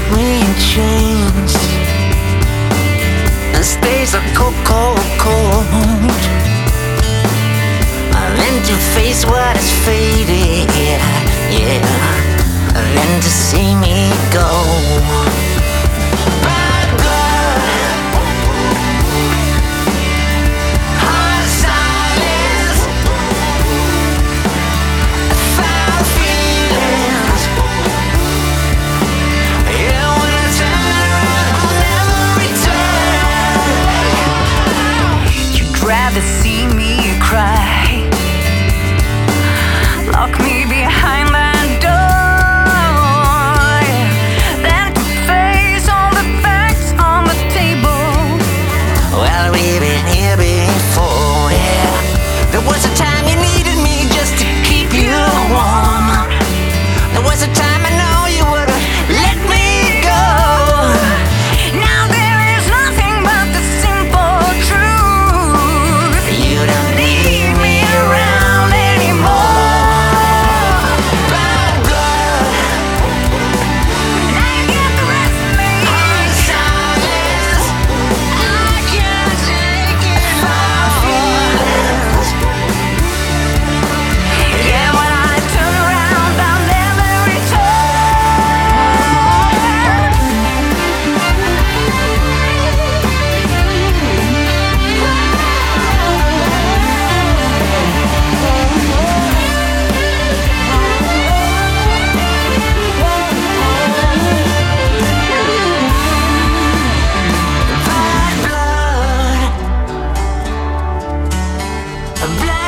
me in chains. This days are cold, cold, cold. Then to face what is faded, yeah. Then to see me go. Bad blood, hard silence, foul feelings. Yeah, when I turn around, I'll never return. You'd rather see me cry, lock me behind that door, than to face all the facts on the table. Well, we've been here before, yeah. There was a time you needed me just to keep you warm. There was a time I know you would have let me go. Now there is nothing but the simple truth. You don't need me around anymore. Black